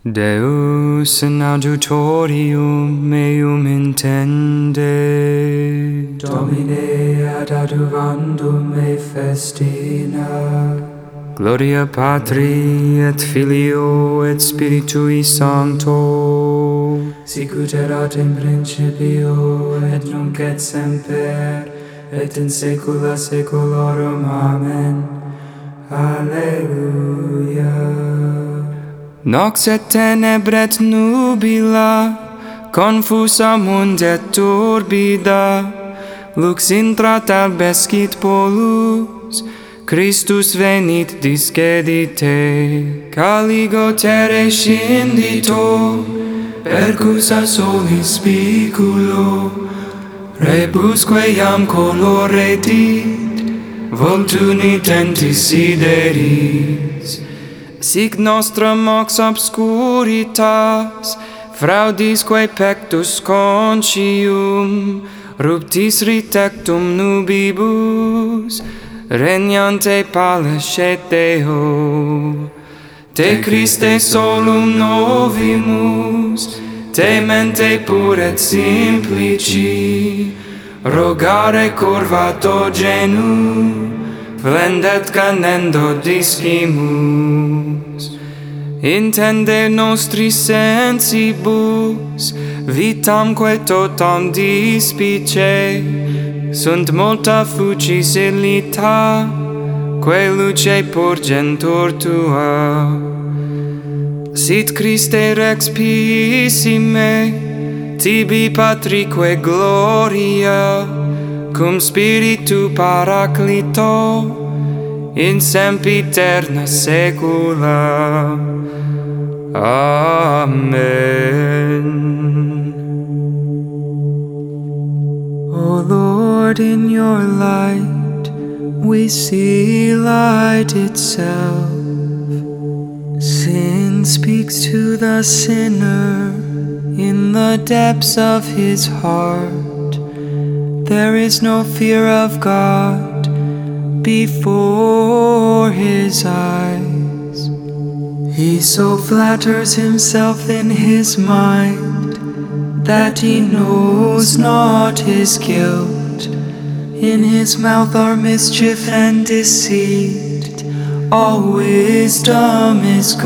Deus in adjutorium meum intende. Domine ad adjuvandum me festina. Gloria Patri et Filio et Spiritui Sancto. Sicut erat in principio et nunc et semper et in saecula saeculorum. Amen. Alleluia. Nox et tenebret nubila, confusa munt et turbida, lux intrat albescit polus, Christus venit discedite, caligo terre scindito, percusa solis spiculo, rebusque iam coloretit, voltu nitentis sideris. Sic nostra mox obscuritas, fraudisque pectus conscium, ruptis ritectum nubibus, regnante palescet Deo. Te Christe solum novimus, te mente pur et simplici, rogare curvato genu, Vendet canendo discimus. Intende nostris sensibus, vitamque totam dispice, sunt multa fucis illita, que luce purgentur tua. Sit Christe rex pissime, tibi Patrique gloria, cum Spiritu Paraclito, in sempiterna saecula. Amen. O Lord, in your light we see light itself. Sin speaks to the sinner in the depths of his heart. There is no fear of God before his eyes. He so flatters himself in his mind that he knows not his guilt. In his mouth are mischief and deceit. All wisdom is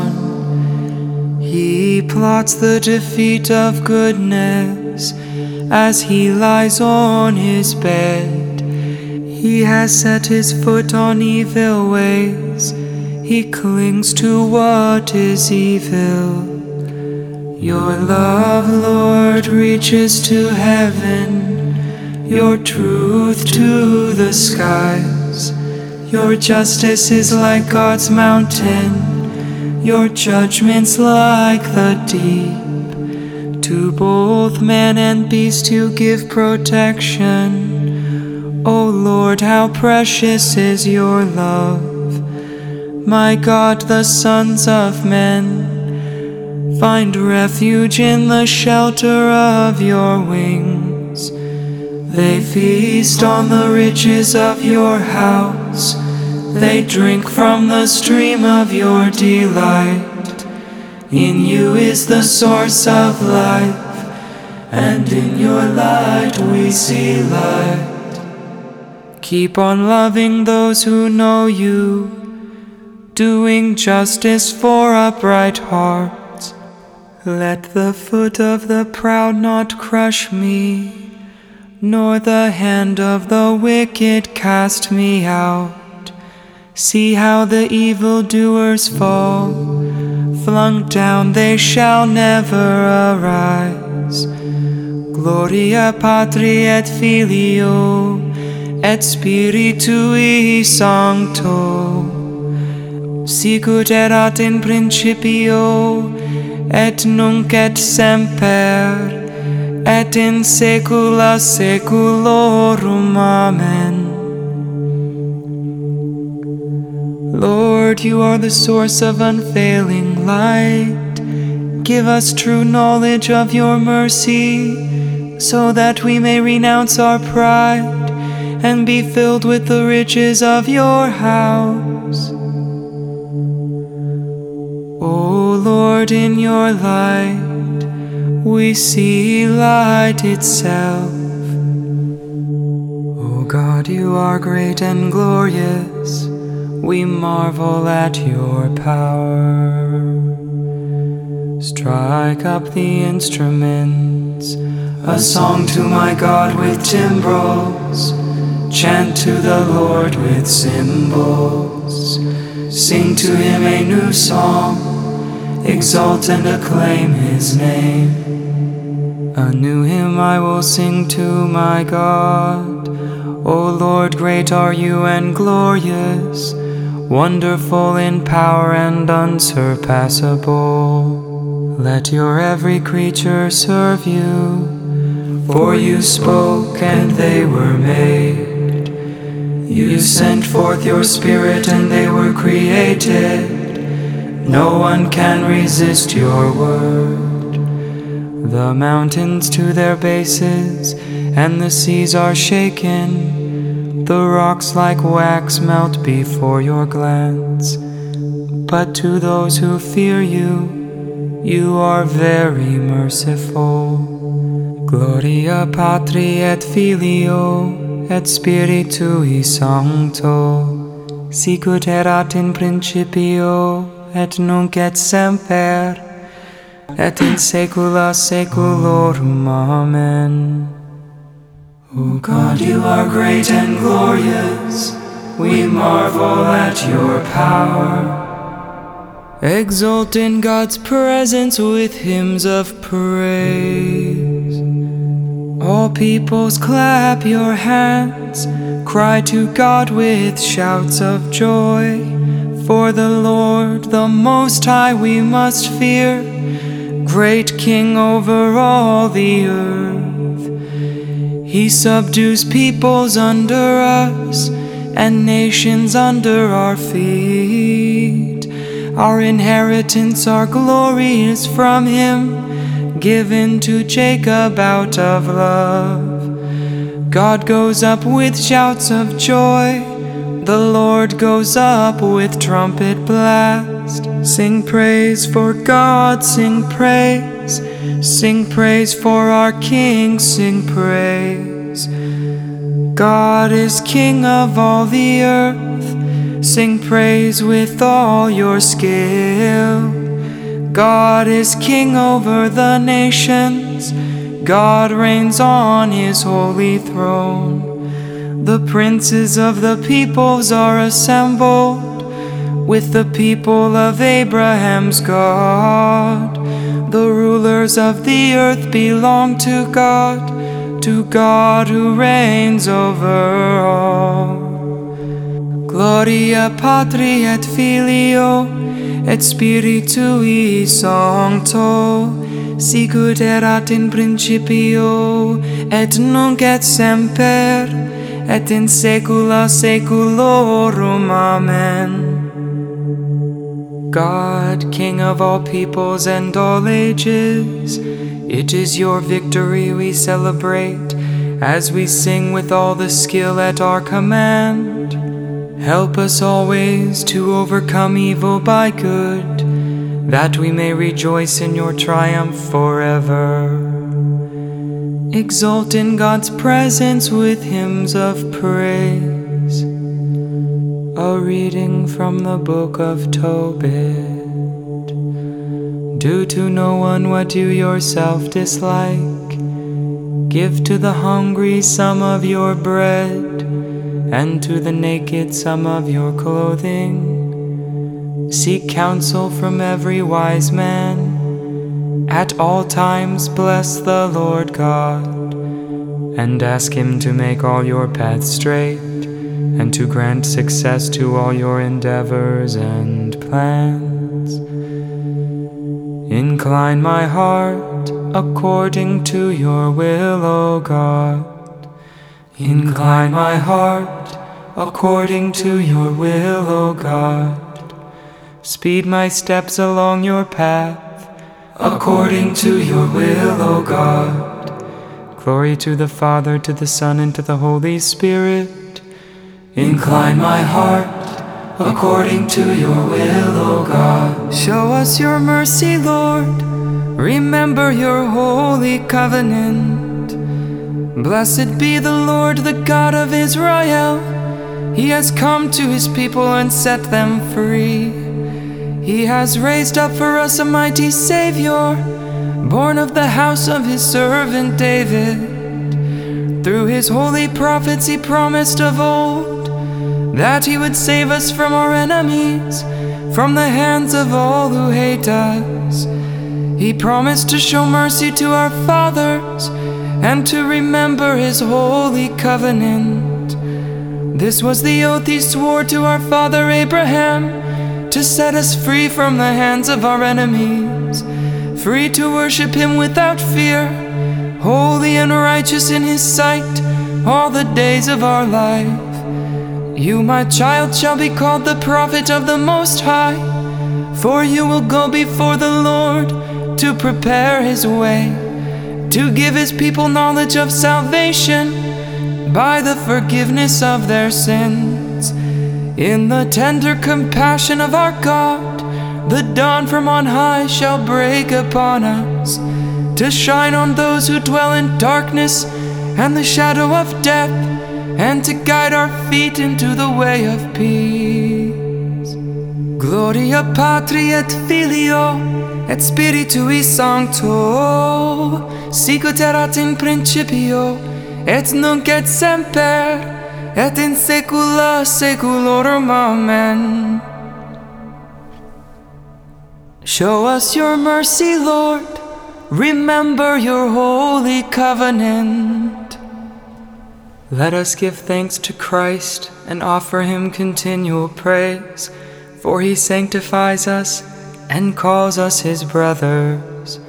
gone. He plots the defeat of goodness as he lies on his bed. He has set his foot on evil ways. He clings to what is evil. Your love, Lord, reaches to heaven, your truth to the skies. Your justice is like God's mountain, your judgments like the deep. To both man and beast you give protection. O Lord, how precious is your love. My God, the sons of men find refuge in the shelter of your wings. They feast on the riches of your house. They drink from the stream of your delight. In you is the source of life, and in your light we see light. Keep on loving those who know you, doing justice for upright hearts. Let the foot of the proud not crush me, nor the hand of the wicked cast me out. See how the evildoers fall. Flung down they shall never arise. Gloria Patri et Filio et Spiritui Sancto, sicut erat in principio et nunc et semper et in saecula saeculorum. Amen. Lord, you are the source of unfailing light. Give us true knowledge of your mercy, so that we may renounce our pride and be filled with the riches of your house. O Lord, in your light we see light itself. O God, you are great and glorious, we marvel at your power. Strike up the instruments, a song to my God with timbrels. Chant to the Lord with cymbals. Sing to him a new song, exalt and acclaim his name. A new hymn I will sing to my God. O Lord, great are you and glorious, wonderful in power and unsurpassable. Let your every creature serve you, for you spoke and they were made. You sent forth your Spirit and they were created. No one can resist your word. The mountains to their bases and the seas are shaken. The rocks like wax melt before your glance. But to those who fear you, you are very merciful. Gloria Patri et Filio et Spiritui Sancto, sicut erat in principio et nunc et semper et in saecula saeculorum. Amen. O God, you are great and glorious, we marvel at your power. Exult in God's presence with hymns of praise. All peoples clap your hands, cry to God with shouts of joy. For the Lord, the Most High, we must fear, great King over all the earth. He subdues peoples under us and nations under our feet. Our inheritance, our glory is from him, given to Jacob out of love. God goes up with shouts of joy, the Lord goes up with trumpet blast. Sing praise for God, sing praise. Sing praise for our King, sing praise. God is King of all the earth. Sing praise with all your skill. God is King over the nations. God reigns on his holy throne. The princes of the peoples are assembled with the people of Abraham's God. The rulers of the earth belong to God who reigns over all. Gloria Patri et Filio et Spiritui Sancto, sicut erat in principio et nunc et semper et in saecula saeculorum. Amen. God, King of all peoples and all ages, it is your victory we celebrate as we sing with all the skill at our command. Help us always to overcome evil by good, that we may rejoice in your triumph forever. Exult in God's presence with hymns of praise. A reading from the book of Tobit. Do to no one what you yourself dislike. Give to the hungry some of your bread, and to the naked some of your clothing. Seek counsel from every wise man. At all times bless the Lord God, and ask him to make all your paths straight, and to grant success to all your endeavors and plans. Incline my heart according to your will, O God. Incline my heart according to your will, O God. Speed my steps along your path according to your will, O God. Glory to the Father, to the Son, and to the Holy Spirit. Incline my heart according to your will, O God. Show us your mercy, Lord. Remember your holy covenant. Blessed be the Lord, the God of Israel. He has come to his people and set them free. He has raised up for us a mighty Savior, born of the house of his servant David. Through his holy prophets he promised of old that he would save us from our enemies, from the hands of all who hate us. He promised to show mercy to our fathers and to remember his holy covenant. This was the oath he swore to our father Abraham, to set us free from the hands of our enemies, free to worship him without fear, holy and righteous in his sight all the days of our life. You, my child, shall be called the prophet of the Most High, for you will go before the Lord to prepare his way, to give his people knowledge of salvation by the forgiveness of their sins. In the tender compassion of our God, the dawn from on high shall break upon us, to shine on those who dwell in darkness and the shadow of death, and to guide our feet into the way of peace. Gloria Patri et Filio et Spiritui Sancto, sicut erat in principio, et nunc et semper, et in saecula saeculorum. Amen. Show us your mercy, Lord. Remember your holy covenant. Let us give thanks to Christ and offer him continual praise, for he sanctifies us and calls us his brothers.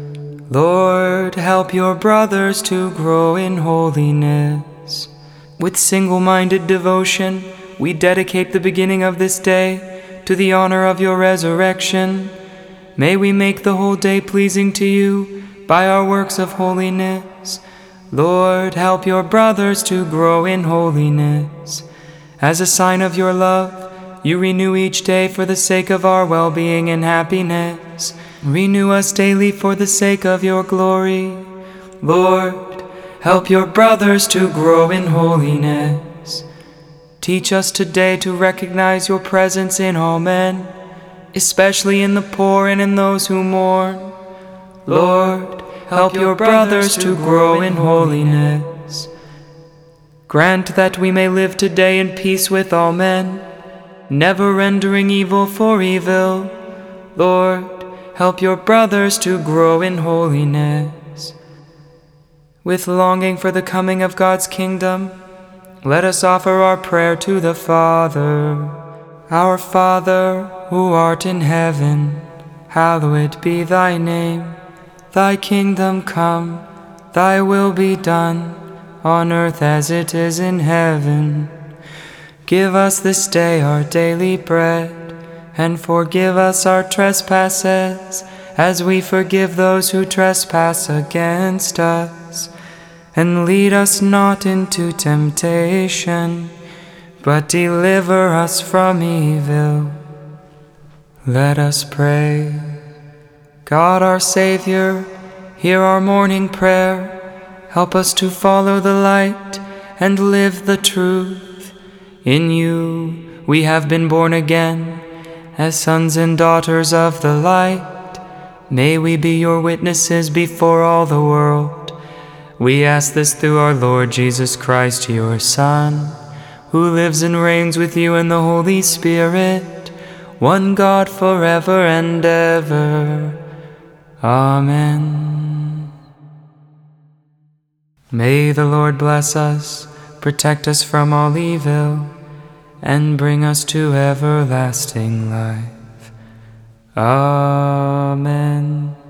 Lord, help your brothers to grow in holiness. With single-minded devotion, we dedicate the beginning of this day to the honor of your resurrection. May we make the whole day pleasing to you by our works of holiness. Lord, help your brothers to grow in holiness. As a sign of your love, you renew each day for the sake of our well-being and happiness. Renew us daily for the sake of your glory. Lord, help your brothers to grow in holiness. Teach us today to recognize your presence in all men, especially in the poor and in those who mourn. Lord, help your brothers to grow in holiness. Grant that we may live today in peace with all men, never rendering evil for evil. Lord, help your brothers to grow in holiness. With longing for the coming of God's kingdom, let us offer our prayer to the Father. Our Father, who art in heaven, hallowed be thy name. Thy kingdom come, thy will be done, on earth as it is in heaven. Give us this day our daily bread, and forgive us our trespasses, as we forgive those who trespass against us. And lead us not into temptation, but deliver us from evil. Let us pray. God our Savior, hear our morning prayer. Help us to follow the light and live the truth. In you we have been born again, as sons and daughters of the light. May we be your witnesses before all the world. We ask this through our Lord Jesus Christ, your Son, who lives and reigns with you in the Holy Spirit, one God forever and ever. Amen. May the Lord bless us, protect us from all evil, and bring us to everlasting life. Amen.